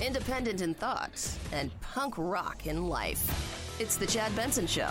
independent in thought, and punk rock in life. It's the Chad Benson Show.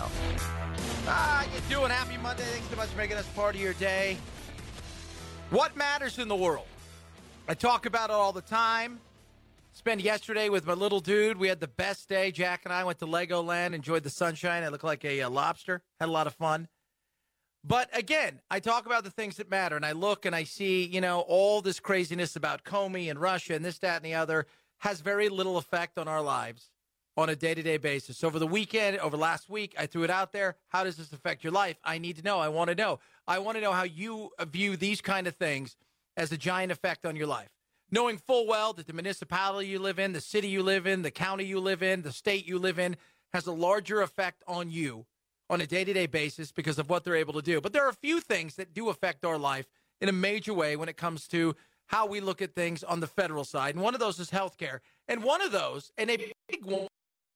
You doing? Happy Monday. Thanks so much for making us part of your day. What matters in the world? I talk about it all the time. Spent yesterday with my little dude. We had the best day. Jack and I went to Legoland, enjoyed the sunshine. I looked like a lobster. Had a lot of fun. But again, I talk about the things that matter, and I look and I see, all this craziness about Comey and Russia and this, that, and the other has very little effect on our lives on a day-to-day basis. Over the weekend, over last week, I threw it out there. How does this affect your life? I need to know. I want to know. I want to know how you view these kind of things as a giant effect on your life. Knowing full well that the municipality you live in, the city you live in, the county you live in, the state you live in has a larger effect on you on a day-to-day basis because of what they're able to do. But there are a few things that do affect our life in a major way when it comes to how we look at things on the federal side. And one of those is healthcare. And one of those, and a big one,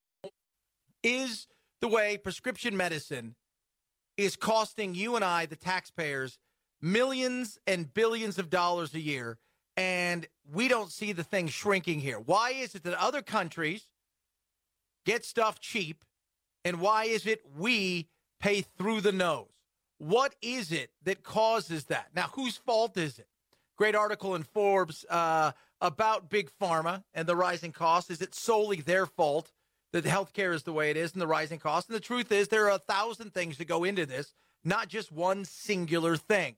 is the way prescription medicine is costing you and I, the taxpayers, millions and billions of dollars a year. And we don't see the thing shrinking here. Why is it that other countries get stuff cheap? And why is it we pay through the nose? What is it that causes that? Now, whose fault is it? Great article in Forbes about Big Pharma and the rising costs. Is it solely their fault that healthcare is the way it is and the rising costs? And the truth is there are 1,000 things that go into this, not just one singular thing.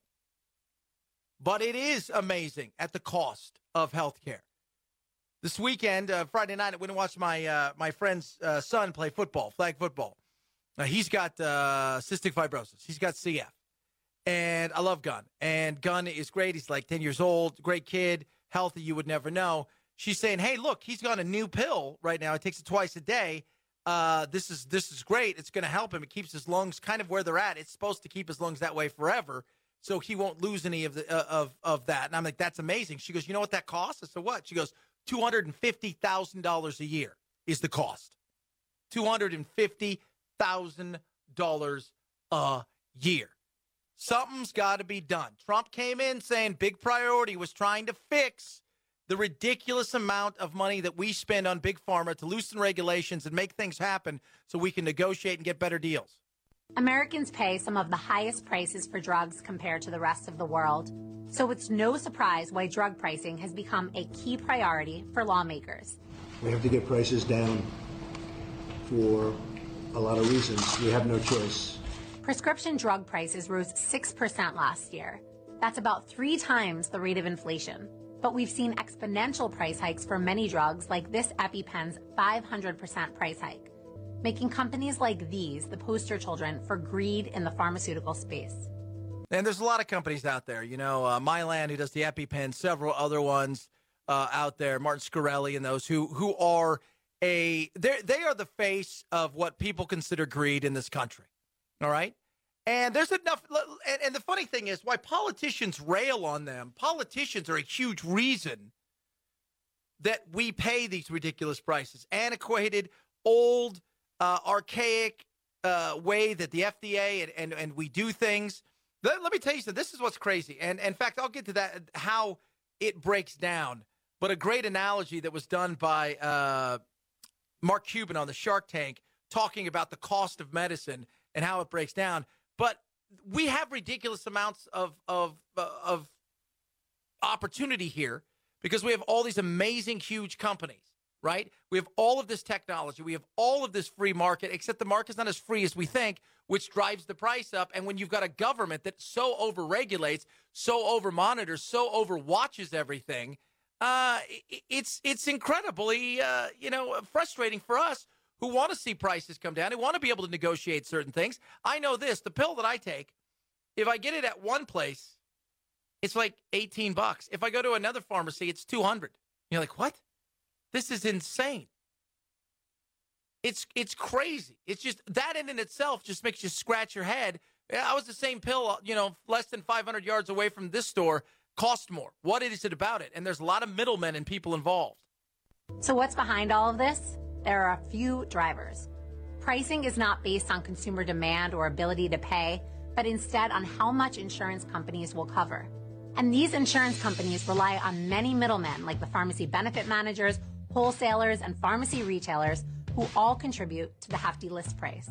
But it is amazing at the cost of healthcare. This weekend, Friday night, I went and watched my friend's son play football, flag football. He's got cystic fibrosis. He's got CF. And I love Gunn. And Gunn is great. He's like 10 years old, great kid, healthy, you would never know. She's saying, hey, look, he's got a new pill right now. He takes it twice a day. This is great. It's going to help him. It keeps his lungs kind of where they're at. It's supposed to keep his lungs that way forever, so he won't lose any of the of that. And I'm like, that's amazing. She goes, you know what that costs? I said, what? She goes, $250,000 a year is the cost. $250,000 a year. Something's got to be done. Trump came in saying big priority was trying to fix the ridiculous amount of money that we spend on Big Pharma to loosen regulations and make things happen so we can negotiate and get better deals. Americans pay some of the highest prices for drugs compared to the rest of the world. So it's no surprise why drug pricing has become a key priority for lawmakers. We have to get prices down for a lot of reasons. We have no choice. Prescription drug prices rose 6% last year. That's about 3 times the rate of inflation. But we've seen exponential price hikes for many drugs, like this EpiPen's 500% price hike, making companies like these the poster children for greed in the pharmaceutical space. And there's a lot of companies out there, Mylan, who does the EpiPen, several other ones out there, Martin Scarelli and those who are they are the face of what people consider greed in this country. All right. And there's enough. And the funny thing is why politicians rail on them. Politicians are a huge reason that we pay these ridiculous prices. Antiquated, old, archaic way that the FDA and we do things. Let me tell you something. This is what's crazy. And in fact, I'll get to that, how it breaks down. But a great analogy that was done by Mark Cuban on the Shark Tank, talking about the cost of medicine and how it breaks down. But we have ridiculous amounts of opportunity here because we have all these amazing, huge companies, right? We have all of this technology. We have all of this free market, except the market's not as free as we think, which drives the price up. And when you've got a government that so overregulates, so over-monitors, so overwatches everything, it's incredibly, frustrating for us who want to see prices come down, who want to be able to negotiate certain things. I know this, the pill that I take, if I get it at one place, it's like $18. If I go to another pharmacy, it's $200. You're like, what? This is insane. It's crazy. It's just that in itself just makes you scratch your head. I was the same pill, less than 500 yards away from this store, cost more. What is it about it? And there's a lot of middlemen and people involved. So what's behind all of this? There are a few drivers. Pricing is not based on consumer demand or ability to pay, but instead on how much insurance companies will cover. And these insurance companies rely on many middlemen like the pharmacy benefit managers, wholesalers, and pharmacy retailers who all contribute to the hefty list price.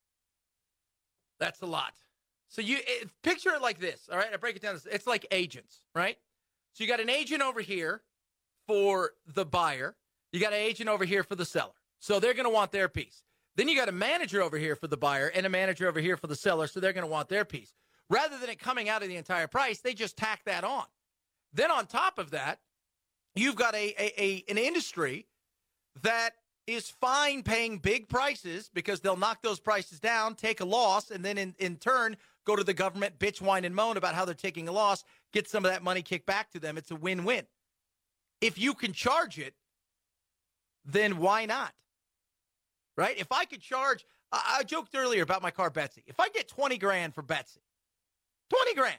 That's a lot. So picture it like this, all right? I break it down. It's like agents, right? So you got an agent over here for the buyer. You got an agent over here for the seller. So they're going to want their piece. Then you got a manager over here for the buyer and a manager over here for the seller, so they're going to want their piece. Rather than it coming out of the entire price, they just tack that on. Then on top of that, you've got an industry that is fine paying big prices because they'll knock those prices down, take a loss, and then in turn go to the government, bitch, whine, and moan about how they're taking a loss, get some of that money kicked back to them. It's a win-win. If you can charge it, then why not? Right? If I could charge, I joked earlier about my car, Betsy. If I get 20 grand for Betsy, 20 grand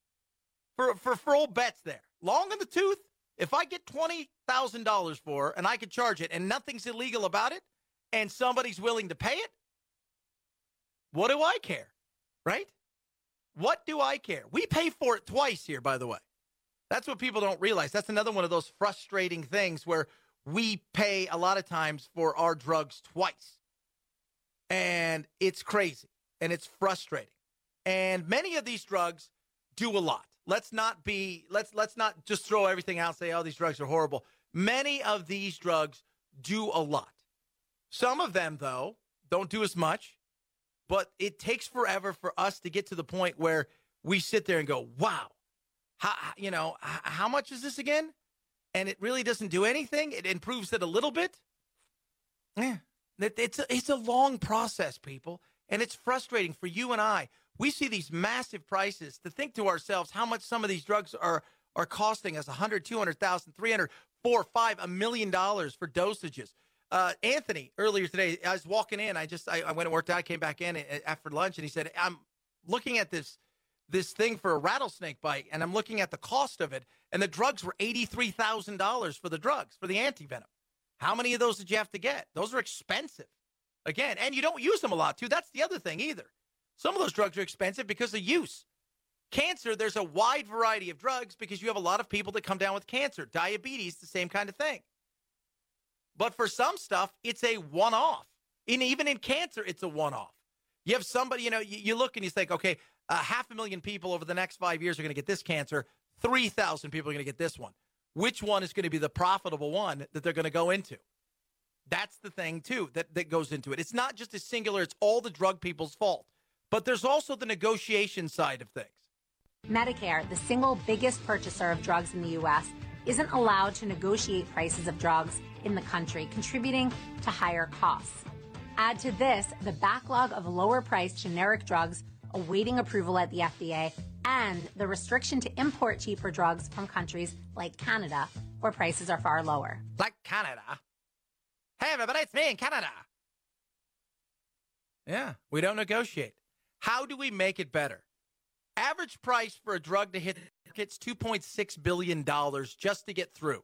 for old Bets there, long in the tooth, if I get $20,000 for her and I could charge it and nothing's illegal about it and somebody's willing to pay it, what do I care? Right? What do I care? We pay for it twice here, by the way. That's what people don't realize. That's another one of those frustrating things where we pay a lot of times for our drugs twice. And it's crazy. And it's frustrating. And many of these drugs do a lot. Let's not just throw everything out and say, oh, these drugs are horrible. Many of these drugs do a lot. Some of them, though, don't do as much. But it takes forever for us to get to the point where we sit there and go, wow, how much is this again? And it really doesn't do anything. It improves it a little bit. Yeah, it's a long process, people. And it's frustrating for you and I. We see these massive prices to think to ourselves how much some of these drugs are costing us, $100,000, $200,000, $300,000, $400,000, $500,000, $1 million for dosages. Anthony, earlier today, I was walking in. I went and worked out, came back in after lunch, and he said, I'm looking at this thing for a rattlesnake bite, and I'm looking at the cost of it, and the drugs were $83,000 for the drugs, for the antivenom. How many of those did you have to get? Those are expensive. Again, and you don't use them a lot, too. That's the other thing, either. Some of those drugs are expensive because of use. Cancer, there's a wide variety of drugs because you have a lot of people that come down with cancer. Diabetes, the same kind of thing. But for some stuff, it's a one-off. And even in cancer, it's a one-off. You have somebody, you look and you think, okay, 500,000 people over the next 5 years are going to get this cancer. 3,000 people are going to get this one. Which one is going to be the profitable one that they're going to go into? That's the thing, too, that goes into it. It's not just a singular, it's all the drug people's fault. But there's also the negotiation side of things. Medicare, the single biggest purchaser of drugs in the U.S., isn't allowed to negotiate prices of drugs in the country, contributing to higher costs. Add to this the backlog of lower-priced generic drugs awaiting approval at the FDA and the restriction to import cheaper drugs from countries like Canada, where prices are far lower. Like Canada? Hey, everybody, it's me in Canada. Yeah, we don't negotiate. How do we make it better? Average price for a drug to hit markets $2.6 billion just to get through.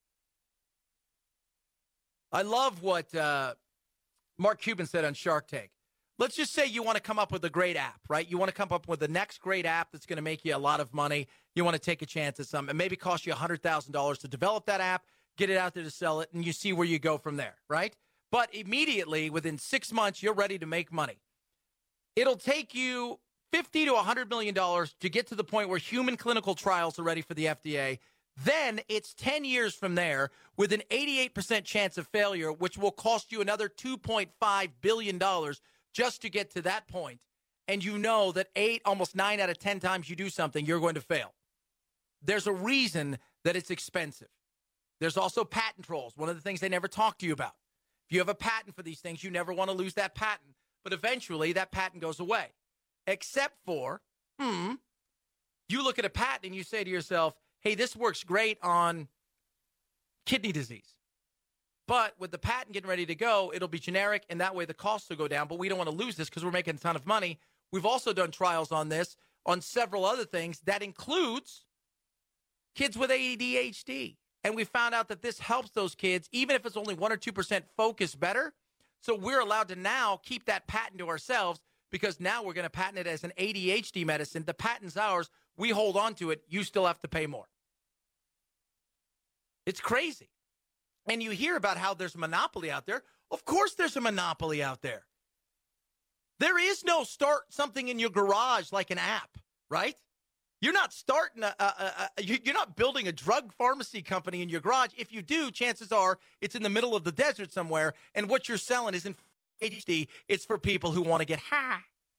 I love what Mark Cuban said on Shark Tank. Let's just say you want to come up with a great app, right? You want to come up with the next great app that's going to make you a lot of money. You want to take a chance at something. It maybe cost you $100,000 to develop that app, get it out there to sell it, and you see where you go from there, right? But immediately, within 6 months, you're ready to make money. It'll take you $50 to $100 million to get to the point where human clinical trials are ready for the FDA. Then it's 10 years from there with an 88% chance of failure, which will cost you another $2.5 billion just to get to that point. And you know that almost 9 out of 10 times you do something, you're going to fail. There's a reason that it's expensive. There's also patent trolls, one of the things they never talk to you about. If you have a patent for these things, you never want to lose that patent. But eventually that patent goes away. Except for, you look at a patent and you say to yourself, hey, this works great on kidney disease. But with the patent getting ready to go, it'll be generic, and that way the costs will go down. But we don't want to lose this because we're making a ton of money. We've also done trials on this, on several other things. That includes kids with ADHD. And we found out that this helps those kids, even if it's only 1 or 2% focus better. So we're allowed to now keep that patent to ourselves because now we're going to patent it as an ADHD medicine. The patent's ours. We hold on to it. You still have to pay more. It's crazy. And you hear about how there's a monopoly out there. Of course there's a monopoly out there. There is no start something in your garage like an app, right? You're not starting you're not building a drug pharmacy company in your garage. If you do, chances are it's in the middle of the desert somewhere, and what you're selling isn't HD. It's for people who want to get high.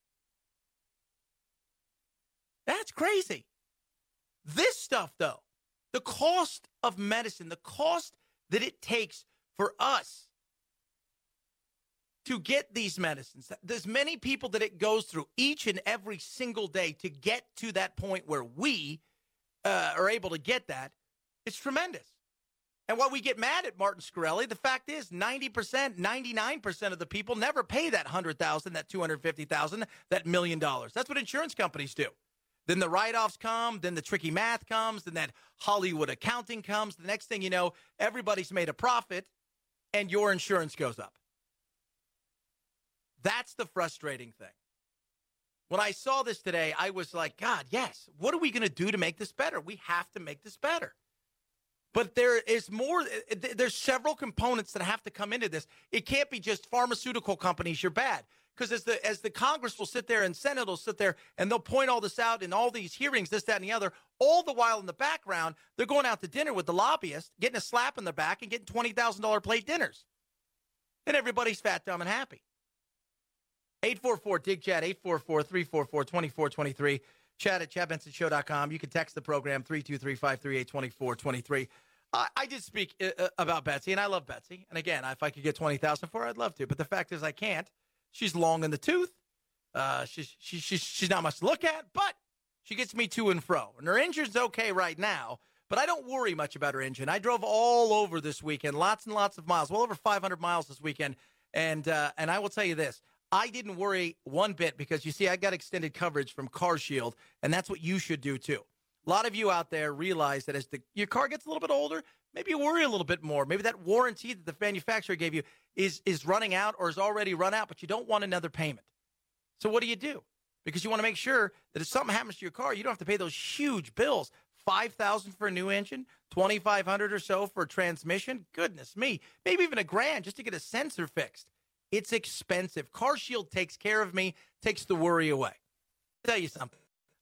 That's crazy. This stuff, though, the cost of medicine, the cost that it takes for us to get these medicines, there's many people that it goes through each and every single day to get to that point where we are able to get that. It's tremendous. And while we get mad at Martin Shkreli, the fact is 90%, 99% of the people never pay that $100,000, that $250,000, that $1 million. That's what insurance companies do. Then the write-offs come, then the tricky math comes, then that Hollywood accounting comes. The next thing you know, everybody's made a profit, and your insurance goes up. That's the frustrating thing. When I saw this today, I was like, God, yes, what are we going to do to make this better? We have to make this better. But there is more. There's several components that have to come into this. It can't be just pharmaceutical companies, you're bad. Because as the Congress will sit there and Senate will sit there and they'll point all this out in all these hearings, this, that, and the other, all the while in the background, they're going out to dinner with the lobbyists, getting a slap in the back and getting $20,000 plate dinners. And everybody's fat, dumb, and happy. 844-DIG-CHAT, 844-344-2423. Chat at ChadBensonShow.com. You can text the program 323-538-2423. I did speak about Betsy, and I love Betsy. And again, if I could get $20,000 for her, I'd love to. But the fact is I can't. She's long in the tooth. She's not much to look at, but she gets me to and fro. And her engine's okay right now, but I don't worry much about her engine. I drove all over this weekend, lots and lots of miles, well over 500 miles this weekend. And I will tell you this. I didn't worry one bit because, you see, I got extended coverage from CarShield, and that's what you should do too. A lot of you out there realize that as your car gets a little bit older, maybe you worry a little bit more. Maybe that warranty that the manufacturer gave you is running out or is already run out, but you don't want another payment. So what do? Because you want to make sure that if something happens to your car, you don't have to pay those huge bills. $5,000 for a new engine, $2,500 or so for a transmission. Goodness me. Maybe even $1,000 just to get a sensor fixed. It's expensive. CarShield takes care of me, takes the worry away. I'll tell you something.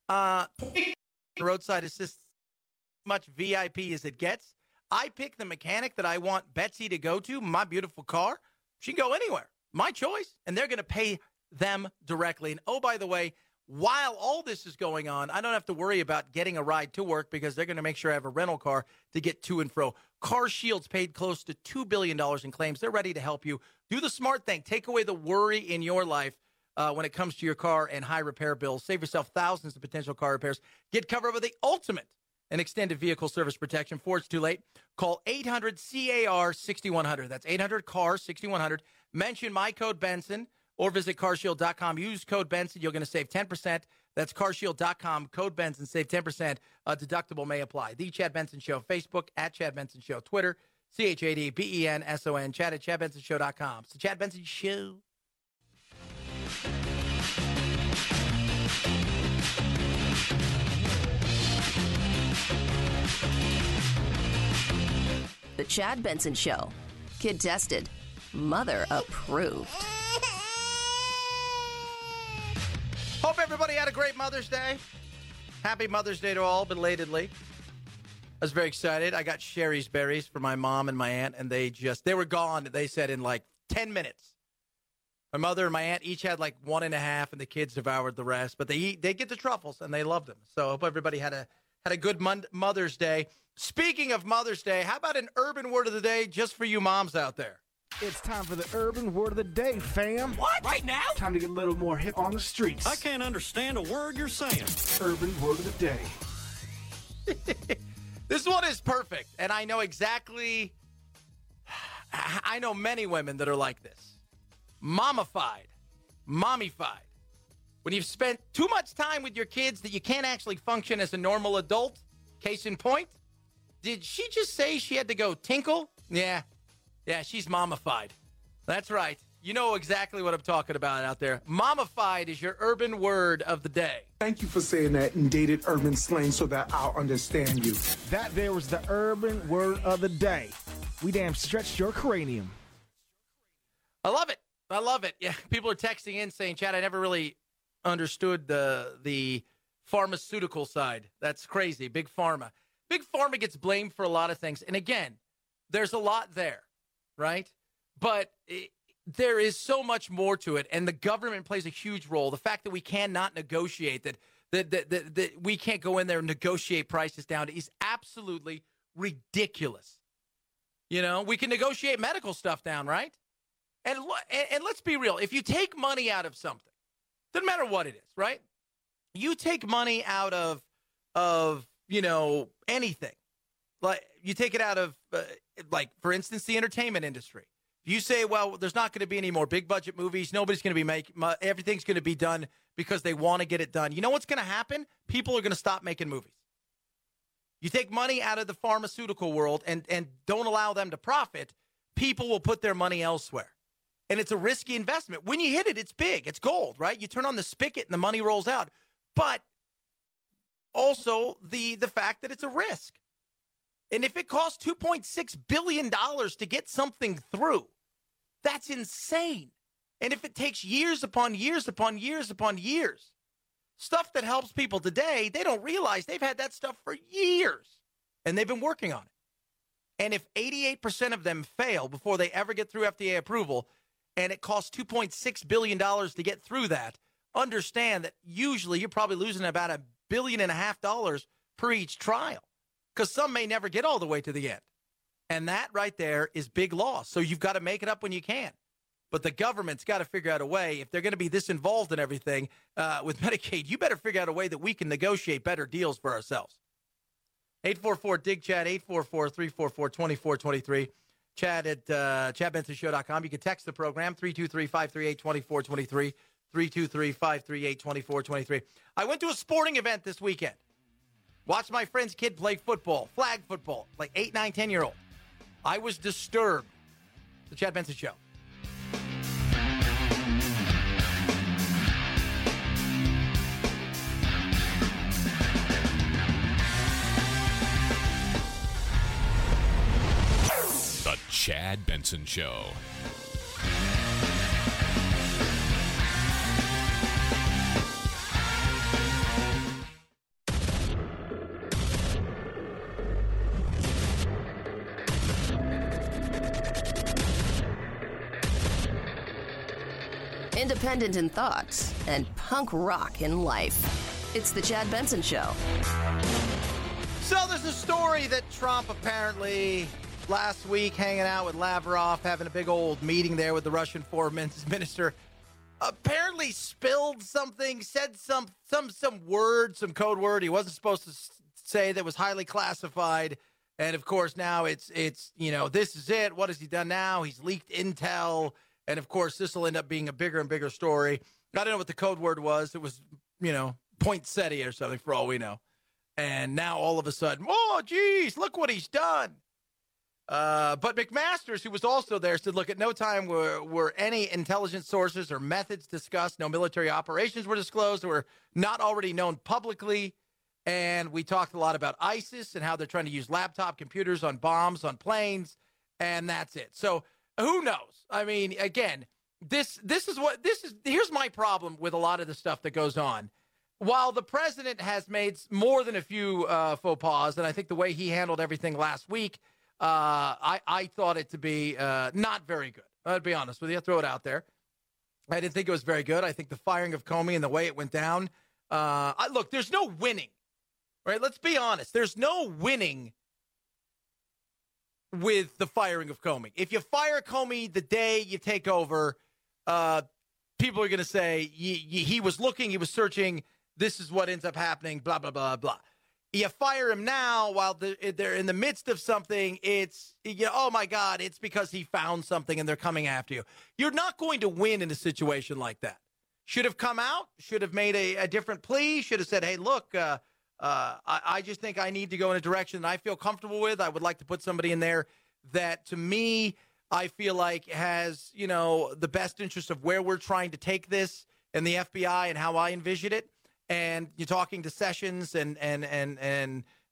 Roadside assist, much VIP as it gets. I pick the mechanic that I want Betsy to go to, my beautiful car. She can go anywhere. My choice. And they're going to pay them directly. And oh, by the way, while all this is going on, I don't have to worry about getting a ride to work because they're going to make sure I have a rental car to get to and fro. CarShield's paid close to $2 billion in claims. They're ready to help you. Do the smart thing. Take away the worry in your life when it comes to your car and high repair bills. Save yourself thousands of potential car repairs. Get covered with the ultimate and extended vehicle service protection before it's too late. Call 800-CAR-6100. That's 800-CAR-6100. Mention my code Benson or visit carshield.com. Use code Benson. You're going to save 10%. That's carshield.com. Code Benson. Save 10%. Deductible may apply. The Chad Benson Show. Facebook at Chad Benson Show. Twitter, ChadBenson. Chat at ChadBensonShow.com. It's the Chad Benson Show. The Chad Benson Show. Kid tested. Mother approved. Hope everybody had a great Mother's Day. Happy Mother's Day to all, belatedly. I was very excited. I got Sherry's berries for my mom and my aunt, and they were gone, they said, in like 10 minutes. My mother and my aunt each had like 1.5, and the kids devoured the rest. But they get the truffles, and they loved them. So I hope everybody had a good Mother's Day. Speaking of Mother's Day, how about an urban word of the day just for you moms out there? It's time for the urban word of the day, fam. What? Right now? Time to get a little more hip on the streets. I can't understand a word you're saying. Urban word of the day. This one is perfect, and I know exactly, I know many women that are like this. Mommified. When you've spent too much time with your kids that you can't actually function as a normal adult, case in point, did she just say she had to go tinkle? Yeah, she's mommified. That's right. You know exactly what I'm talking about out there. Mommified is your urban word of the day. Thank you for saying that in dated urban slang so that I'll understand you. That there was the urban word of the day. We damn stretched your cranium. I love it. I love it. Yeah, people are texting in saying, Chad, I never really understood the pharmaceutical side. That's crazy. Big Pharma. Big Pharma gets blamed for a lot of things. And again, there's a lot there, right? But there is so much more to it, and the government plays a huge role. The fact that we cannot negotiate, that we can't go in there and negotiate prices down is absolutely ridiculous. You know, we can negotiate medical stuff down, right? And let's be real. If you take money out of something, doesn't matter what it is, right? You take money out of you know, anything. Like you take it out of, like, for instance, the entertainment industry. You say, well, there's not going to be any more big budget movies. Nobody's going to be making, everything's going to be done because they want to get it done. You know what's going to happen? People are going to stop making movies. You take money out of the pharmaceutical world and don't allow them to profit, people will put their money elsewhere. And it's a risky investment. When you hit it, it's big. It's gold, right? You turn on the spigot and the money rolls out. But also the fact that it's a risk. And if it costs $2.6 billion to get something through, that's insane. And if it takes years upon years upon years upon years, stuff that helps people today, they don't realize they've had that stuff for years. And they've been working on it. And if 88% of them fail before they ever get through FDA approval, and it costs $2.6 billion to get through that, understand that usually you're probably losing about $1.5 billion per each trial, because some may never get all the way to the end. And that right there is big loss. So you've got to make it up when you can. But the government's got to figure out a way. If they're going to be this involved in everything with Medicaid, you better figure out a way that we can negotiate better deals for ourselves. 844-DIG-CHAT, 844-344-2423. Chad at ChadBensonShow.com. You can text the program, 323-538-2423, 323-538-2423. I went to a sporting event this weekend. Watched my friend's kid play football, flag football, like 8, 9, 10-year-old. I was disturbed. The Chad Benson Show. The Chad Benson Show. Independent in thoughts and punk rock in life. It's the Chad Benson Show. So there's a story that Trump apparently last week hanging out with Lavrov, having a big old meeting there with the Russian foreign minister, apparently spilled something, said some word, some code word he wasn't supposed to say that was highly classified. And of course now it's you know, this is it. What has he done now? He's leaked intel. And, of course, this will end up being a bigger and bigger story. I don't know what the code word was. It was, you know, poinsettia or something for all we know. And now all of a sudden, oh, geez, look what he's done. But McMaster's, who was also there, said, look, at no time were any intelligence sources or methods discussed. No military operations were disclosed or were not already known publicly. And we talked a lot about ISIS and how they're trying to use laptop computers on bombs on planes. And that's it. So who knows? I mean, again, here's my problem with a lot of the stuff that goes on. While the president has made more than a few faux pas, and I think the way he handled everything last week, I thought it to be not very good. I'll be honest with you. I'll throw it out there. I didn't think it was very good. I think the firing of Comey and the way it went down. Look, there's no winning, right? Let's be honest. There's no winning with the firing of Comey. If you fire Comey the day you take over, people are going to say he was looking, he was searching, this is what ends up happening, blah, blah, blah, blah. You fire him now while they're in the midst of something, it's, you know, oh, my God, it's because he found something and they're coming after you. You're not going to win in a situation like that. Should have come out, should have made a different plea, should have said, hey, look, I just think I need to go in a direction that I feel comfortable with. I would like to put somebody in there that, to me, I feel like has, you know, the best interest of where we're trying to take this and the FBI and how I envision it. And you're talking to Sessions and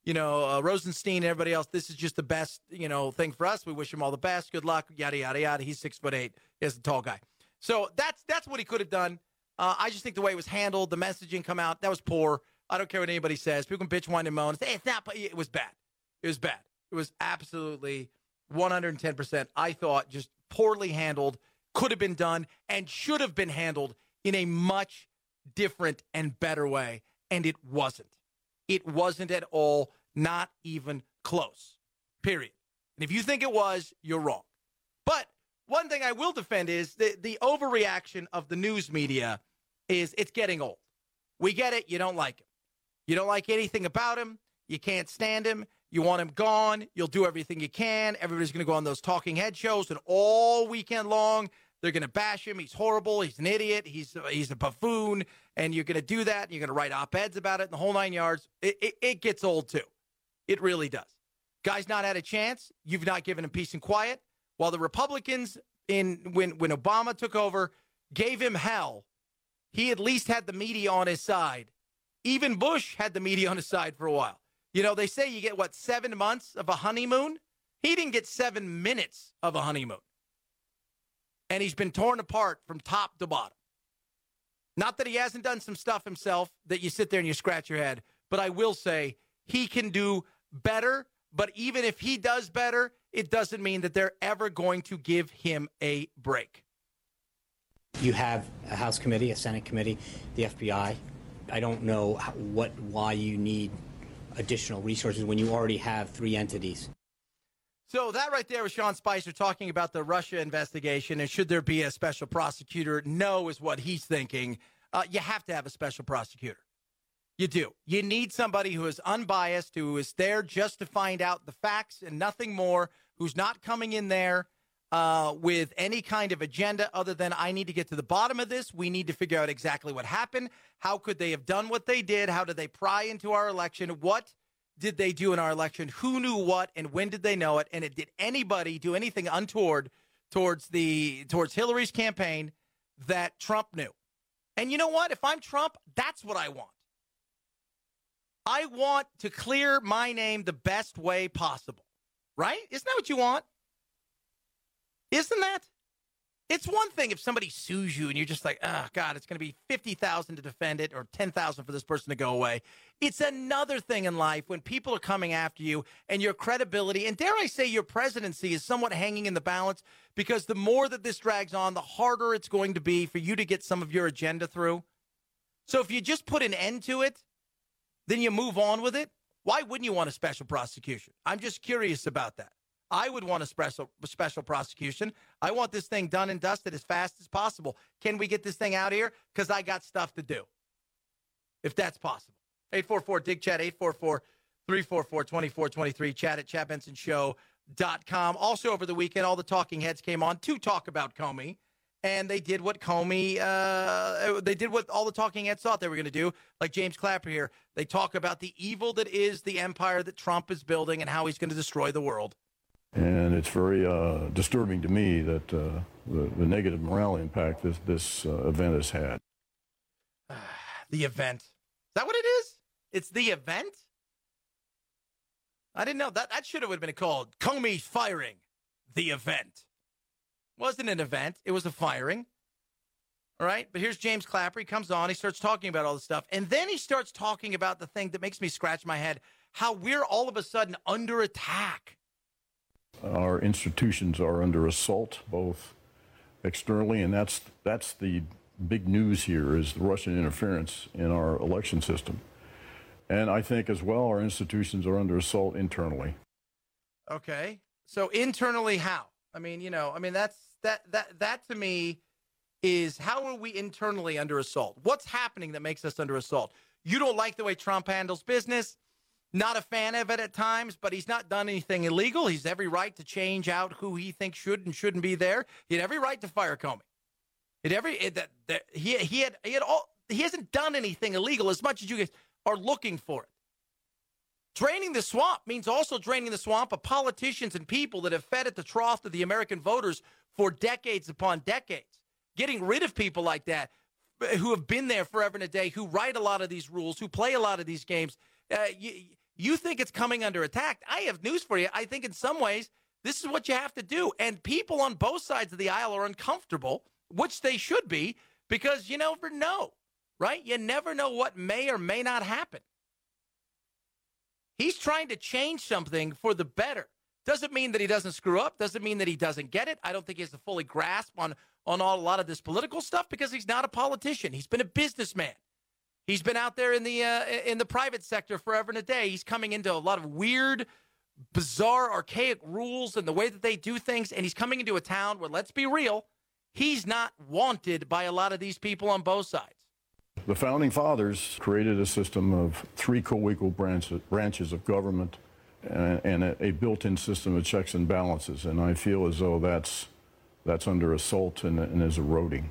Rosenstein and everybody else, this is just the best, thing for us. We wish him all the best. Good luck, yada, yada, yada. He's 6'8". He's a tall guy. So that's what he could have done. I just think the way it was handled, the messaging come out, that was poor. I don't care what anybody says. People can bitch, whine, and moan and say, hey, it's not, but it was bad. It was bad. It was absolutely 110%, I thought, just poorly handled, could have been done, and should have been handled in a much different and better way, and it wasn't. It wasn't at all, not even close, period. And if you think it was, you're wrong. But one thing I will defend is the overreaction of the news media is it's getting old. We get it. You don't like him. You don't like anything about him. You can't stand him. You want him gone. You'll do everything you can. Everybody's going to go on those talking head shows, and all weekend long, they're going to bash him. He's horrible. He's an idiot. He's a buffoon. And you're going to do that. And you're going to write op-eds about it in the whole 9 yards. It gets old, too. It really does. Guy's not had a chance. You've not given him peace and quiet. While the Republicans, when Obama took over, gave him hell, he at least had the media on his side. Even Bush had the media on his side for a while. They say you get, 7 months of a honeymoon? He didn't get 7 minutes of a honeymoon. And he's been torn apart from top to bottom. Not that he hasn't done some stuff himself that you sit there and you scratch your head, but I will say he can do better. But even if he does better, it doesn't mean that they're ever going to give him a break. You have a House committee, a Senate committee, the FBI. I don't know why you need additional resources when you already have 3 entities. So that right there was Sean Spicer talking about the Russia investigation, and should there be a special prosecutor? No is what he's thinking. You have to have a special prosecutor. You do. You need somebody who is unbiased, who is there just to find out the facts and nothing more, who's not coming in there with any kind of agenda other than, I need to get to the bottom of this. We need to figure out exactly what happened. How could they have done what they did? How did they pry into our election? What did they do in our election? Who knew what, and when did they know it? And did anybody do anything untoward towards Hillary's campaign that Trump knew? And you know what? If I'm Trump, that's what I want. I want to clear my name the best way possible, right? Isn't that what you want? Isn't that? It's one thing if somebody sues you and you're just like, oh, God, it's going to be $50,000 to defend it or $10,000 for this person to go away. It's another thing in life when people are coming after you and your credibility, and dare I say your presidency, is somewhat hanging in the balance, because the more that this drags on, the harder it's going to be for you to get some of your agenda through. So if you just put an end to it, then you move on with it. Why wouldn't you want a special prosecution? I'm just curious about that. I would want a special prosecution. I want this thing done and dusted as fast as possible. Can we get this thing out here? Because I got stuff to do, if that's possible. 844-DIG-CHAT, 844-344-2423, chat at ChadBensonShow.com. Also over the weekend, all the talking heads came on to talk about Comey, and they did what all the talking heads thought they were going to do, like James Clapper here. They talk about the evil that is the empire that Trump is building and how he's going to destroy the world. And it's very disturbing to me that the negative morale impact this event has had. The event. Is that what it is? It's the event? I didn't know. That should have been called Comey firing the event. It wasn't an event. It was a firing. All right? But here's James Clapper. He comes on. He starts talking about all this stuff. And then he starts talking about the thing that makes me scratch my head, how we're all of a sudden under attack. Our institutions are under assault, both externally, and that's the big news here, is the Russian interference in our election system. And I think as well, our institutions are under assault internally. Okay. So internally, how? That to me is, how are we internally under assault? What's happening that makes us under assault? You don't like the way Trump handles business. Not a fan of it at times, but he's not done anything illegal. He's every right to change out who he thinks should and shouldn't be there. He had every right to fire Comey. He hasn't done anything illegal, as much as you guys are looking for it. Draining the swamp means also draining the swamp of politicians and people that have fed at the trough of the American voters for decades upon decades. Getting rid of people like that who have been there forever and a day, who write a lot of these rules, who play a lot of these games. You think it's coming under attack. I have news for you. I think in some ways, this is what you have to do. And people on both sides of the aisle are uncomfortable, which they should be, because you never know, right? You never know what may or may not happen. He's trying to change something for the better. Doesn't mean that he doesn't screw up. Doesn't mean that he doesn't get it. I don't think he has to fully grasp on a lot of this political stuff because he's not a politician. He's been a businessman. He's been out there in the private sector forever and a day. He's coming into a lot of weird, bizarre, archaic rules and the way that they do things. And he's coming into a town where, let's be real, he's not wanted by a lot of these people on both sides. The Founding Fathers created a system of 3 co-equal branches of government and a built-in system of checks and balances. And I feel as though that's under assault and is eroding.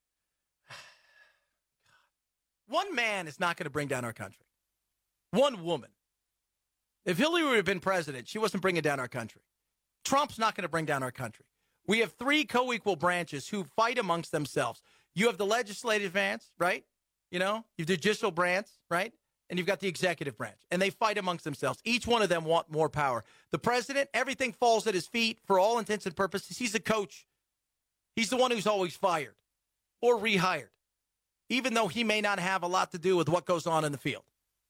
One man is not going to bring down our country. One woman. If Hillary would have been president, she wasn't bringing down our country. Trump's not going to bring down our country. We have 3 co-equal branches who fight amongst themselves. You have the legislative branch, right? You have the judicial branch, right? And you've got the executive branch. And they fight amongst themselves. Each one of them want more power. The president, everything falls at his feet for all intents and purposes. He's a coach. He's the one who's always fired or rehired, even though he may not have a lot to do with what goes on in the field.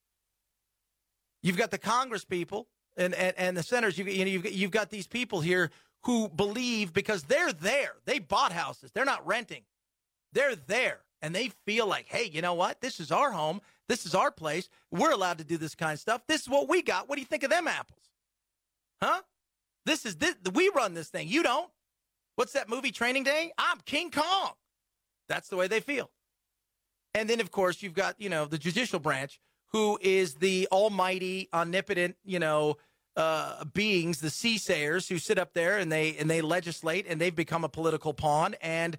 You've got the Congress people and the senators. You've got these people here who believe because they're there. They bought houses. They're not renting. They're there. And they feel like, hey, you know what? This is our home. This is our place. We're allowed to do this kind of stuff. This is what we got. What do you think of them apples? Huh? We run this thing. You don't. What's that movie, Training Day? I'm King Kong. That's the way they feel. And then, of course, you've got, the judicial branch, who is the almighty, omnipotent, beings, the seasayers who sit up there and they legislate, and they've become a political pawn. And,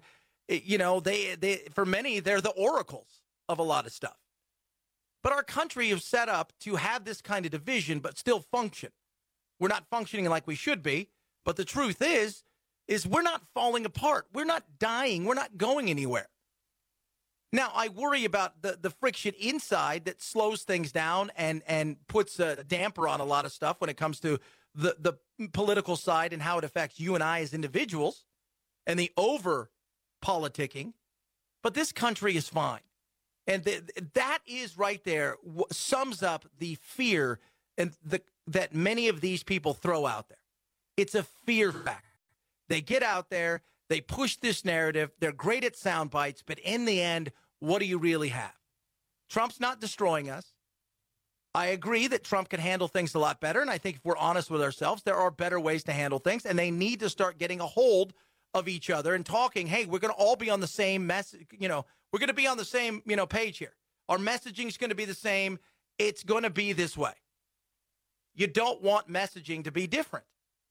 they for many, they're the oracles of a lot of stuff. But our country is set up to have this kind of division, but still function. We're not functioning like we should be. But the truth is we're not falling apart. We're not dying. We're not going anywhere. Now, I worry about the friction inside that slows things down and puts a damper on a lot of stuff when it comes to the political side and how it affects you and I as individuals and the over-politicking. But this country is fine. And that is right there sums up the fear that many of these people throw out there. It's a fear factor. They get out there, they push this narrative, they're great at sound bites, but in the end, what do you really have? Trump's not destroying us. I agree that Trump can handle things a lot better, and I think if we're honest with ourselves, there are better ways to handle things, and they need to start getting a hold of each other and talking, hey, we're going to all be on the same message, we're going to be on the same, page here. Our messaging is going to be the same. It's going to be this way. You don't want messaging to be different.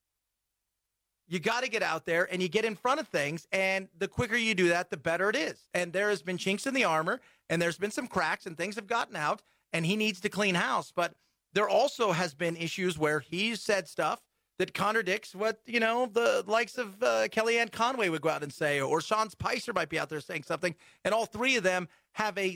You got to get out there and you get in front of things, and the quicker you do that, the better it is. And there has been chinks in the armor, and there's been some cracks, and things have gotten out, and he needs to clean house. But there also has been issues where he's said stuff that contradicts what, the likes of Kellyanne Conway would go out and say, or Sean Spicer might be out there saying something, and all 3 of them have they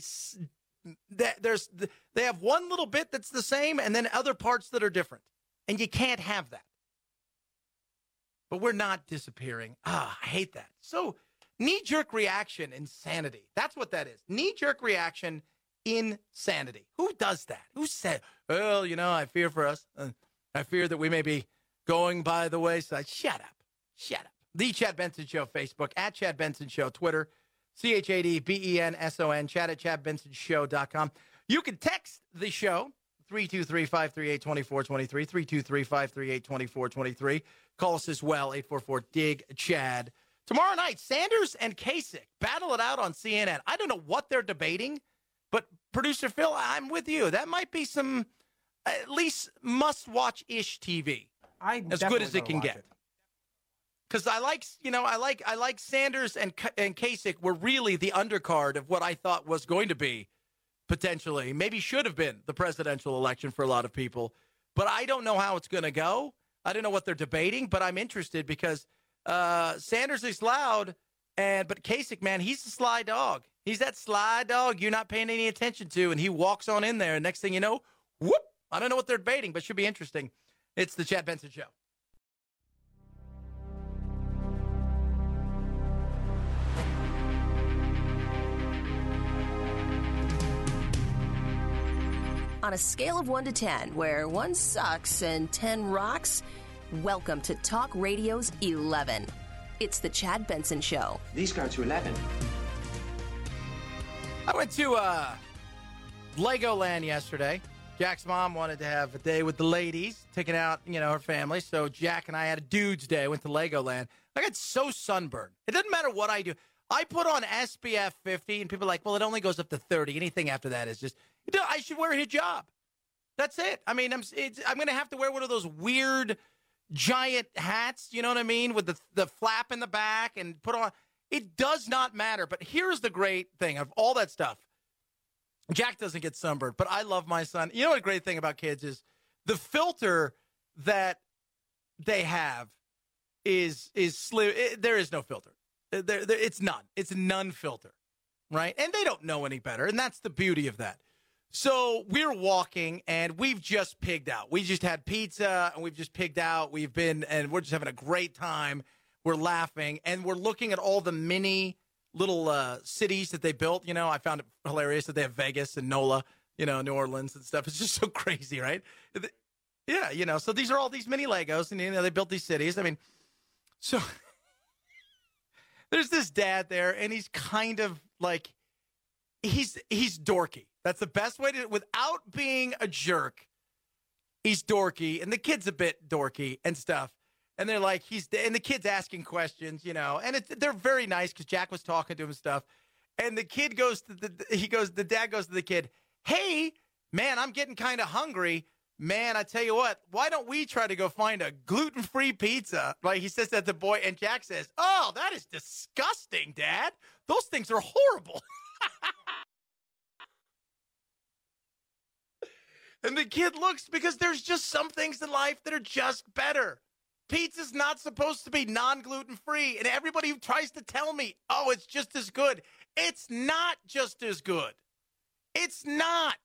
have one little bit that's the same, and then other parts that are different. And you can't have that. But we're not disappearing. I hate that. So knee-jerk reaction, insanity. That's what that is. Knee-jerk reaction, insanity. Who does that? Who said, well, I fear for us. I fear that we may be going by the wayside. Shut up. Shut up. The Chad Benson Show, Facebook, at Chad Benson Show, Twitter, ChadBenson, chat at ChadBensonShow.com. You can text the show, 323-538-2423, 323-538-2423. Call us as well, 844-DIG-CHAD. Tomorrow night, Sanders and Kasich battle it out on CNN. I don't know what they're debating, but producer Phil, I'm with you. That might be some at least must-watch-ish TV. As good as it can get. Because I like Sanders and Kasich were really the undercard of what I thought was going to be potentially, maybe should have been the presidential election for a lot of people. But I don't know how it's going to go. I don't know what they're debating, but I'm interested because Sanders is loud, but Kasich, man, he's a sly dog. He's that sly dog you're not paying any attention to, and he walks on in there, and next thing you know, whoop, I don't know what they're debating, but should be interesting. It's the Chad Benson Show. On a scale of 1 to 10, where 1 sucks and 10 rocks, welcome to Talk Radio's 11. It's the Chad Benson Show. These go to 11. I went to Legoland yesterday. Jack's mom wanted to have a day with the ladies, taking out, her family. So Jack and I had a dude's day. Went to Legoland. I got so sunburned. It doesn't matter what I do. I put on SPF 50, and people are like, well, it only goes up to 30. Anything after that is just, I should wear a hijab. That's it. I mean, I'm going to have to wear one of those weird giant hats, you know what I mean, with the flap in the back and put on. It does not matter. But here's the great thing of all that stuff. Jack doesn't get sunburned, but I love my son. You know what a great thing about kids is? The filter that they have is slim. There is no filter. It's none. It's a none filter, right? And they don't know any better, and that's the beauty of that. So we're walking, and we've just pigged out. We just had pizza, and we've just pigged out. We've been, and we're just having a great time. We're laughing, and we're looking at all the mini little cities that they built. I found it hilarious that they have Vegas and NOLA, New Orleans and stuff. It's just so crazy, right? Yeah, so these are all these mini Legos, and, they built these cities. I mean, so there's this dad there, and he's kind of like, he's dorky. That's the best way to, without being a jerk, he's dorky, and the kid's a bit dorky and stuff. And they're like, and the kid's asking questions, and they're very nice because Jack was talking to him and stuff. And the kid the dad goes to the kid, hey, man, I'm getting kind of hungry. Man, I tell you what, why don't we try to go find a gluten-free pizza? Like he says that to the boy, and Jack says, oh, that is disgusting, Dad. Those things are horrible. And the kid looks, because there's just some things in life that are just better. Pizza's not supposed to be non-gluten-free, and everybody who tries to tell me, oh, it's just as good. It's not just as good. It's not.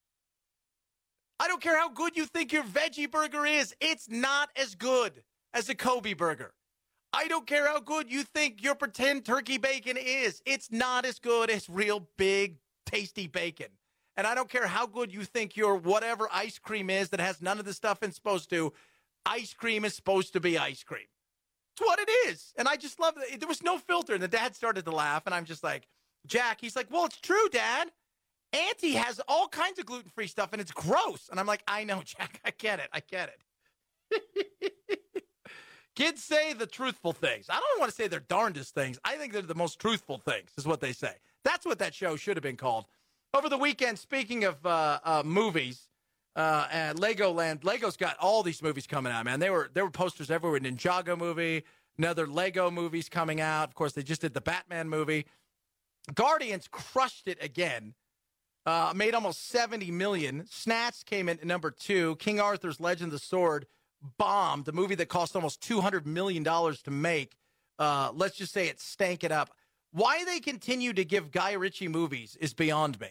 I don't care how good you think your veggie burger is. It's not as good as a Kobe burger. I don't care how good you think your pretend turkey bacon is. It's not as good as real big, tasty bacon. And I don't care how good you think your whatever ice cream is that has none of the stuff it's supposed to. Ice cream is supposed to be ice cream. It's what it is. And I just love it. There was no filter. And the dad started to laugh. And I'm just like, Jack, he's like, well, it's true, Dad. Auntie has all kinds of gluten-free stuff, and it's gross. And I'm like, I know, Jack. I get it. Kids say the truthful things. I don't want to say they're darndest things. I think they're the most truthful things is what they say. That's what that show should have been called. Over the weekend, speaking of movies, at Legoland, Lego's got all these movies coming out, man. There were posters everywhere. Ninjago movie, another Lego movie's coming out. Of course, they just did the Batman movie. Guardians crushed it again. Made almost $70 million. Snatch came in at number 2. King Arthur's Legend of the Sword bombed. The movie that cost almost $200 million to make. Let's just say it stank it up. Why they continue to give Guy Ritchie movies is beyond me.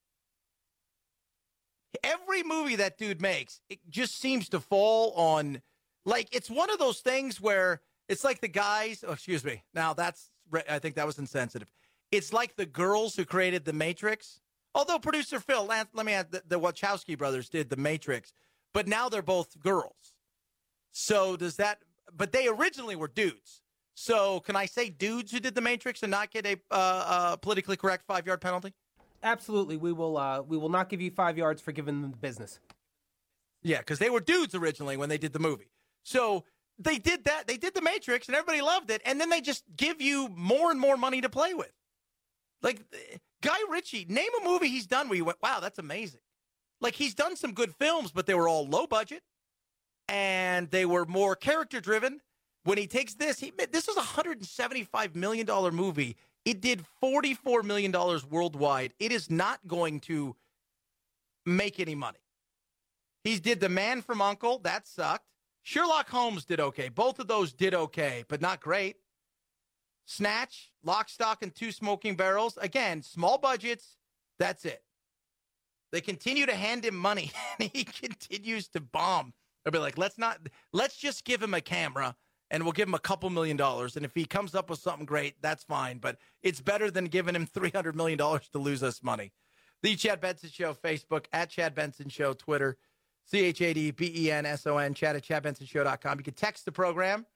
Every movie that dude makes, it just seems to fall on, like, it's one of those things where it's like the guys, now I think that was insensitive. It's like the girls who created The Matrix. Although producer Phil, let me add, the Wachowski brothers did The Matrix, but now they're both girls. So but they originally were dudes. So can I say dudes who did The Matrix and not get a politically correct 5-yard penalty? Absolutely. We will not give you 5 yards for giving them the business. Yeah, because they were dudes originally when they did the movie. So they did that. They did The Matrix, and everybody loved it. And then they just give you more and more money to play with. Like, Guy Ritchie, name a movie he's done where you went, wow, that's amazing. Like, he's done some good films, but they were all low budget, and they were more character-driven. When he takes this was a $175 million movie. It did $44 million worldwide. It is not going to make any money. He did The Man from U.N.C.L.E. That sucked. Sherlock Holmes did okay. Both of those did okay, but not great. Snatch, Lock, Stock, and Two Smoking Barrels. Again, small budgets. That's it. They continue to hand him money, and he continues to bomb. They'll be like, let's just give him a camera, and we'll give him a couple $1 million. And if he comes up with something great, that's fine. But it's better than giving him $300 million to lose us money. The Chad Benson Show, Facebook, at Chad Benson Show, Twitter, ChadBenson, Chad at ChadBensonShow.com. You can text the program,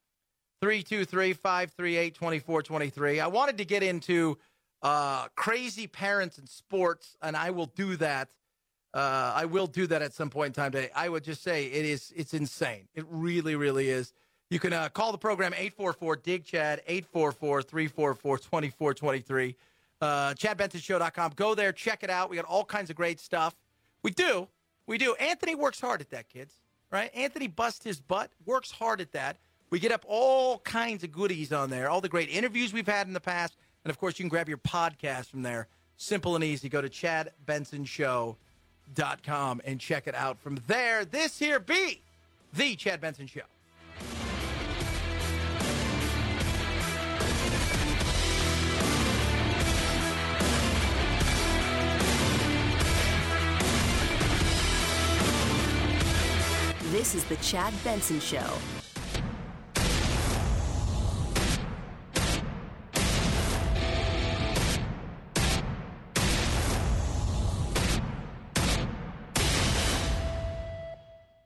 323-538-2423. I wanted to get into crazy parents in sports, and I will do that. I will do that at some point in time today. I would just say it's insane. It really, really is. You can call the program 844-DIG-CHAD, 844-344-2423. ChadBensonShow.com. Go there, check it out. We got all kinds of great stuff. We do. Anthony works hard at that, kids. Right? Anthony busts his butt, works hard at that. We get up all kinds of goodies on there, all the great interviews we've had in the past. And, of course, you can grab your podcast from there. Simple and easy. Go to ChadBensonShow.com and check it out from there. This here be the Chad Benson Show. This is the Chad Benson Show.